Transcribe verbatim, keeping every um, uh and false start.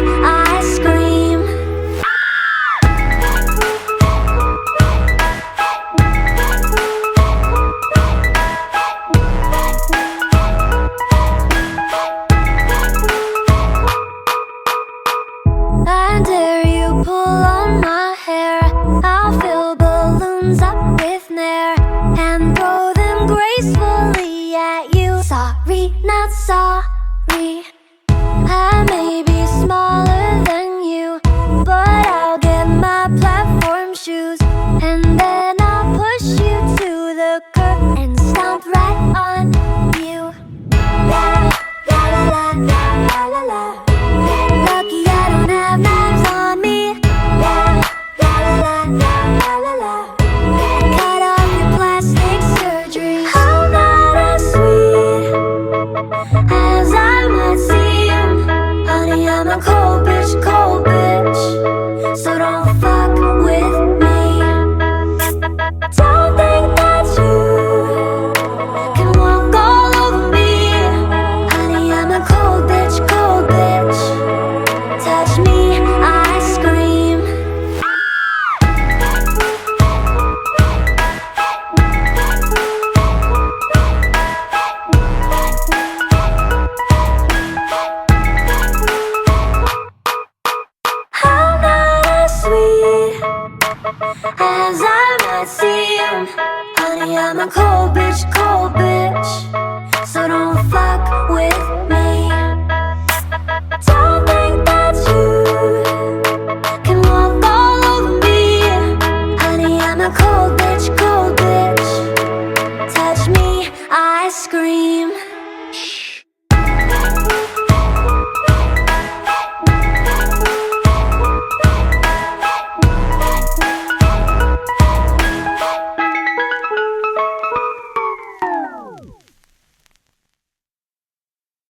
I scream. I dare you pull on my hair. I'll fill balloons up with Nair and throw them gracefully at you. Sorry, not sorry. I may be smaller than you, but I'll get my platform shoes and then I'll push you to the curb and stomp right on you. La la la la la la la. Lucky I don't have knives on me. La la la la la la la. Cut off your plastic surgery. I'm not as sweet as I might seem. Honey, I'm a cold bitch, cold bitch, so don't fuck with me. Don't think that you can walk all over me. Honey, I'm a cold bitch, cold bitch. Touch me, I scream. I'm not as sweet as I might seem. Honey, I'm a cold bitch, cold bitch, so don't fuck with me.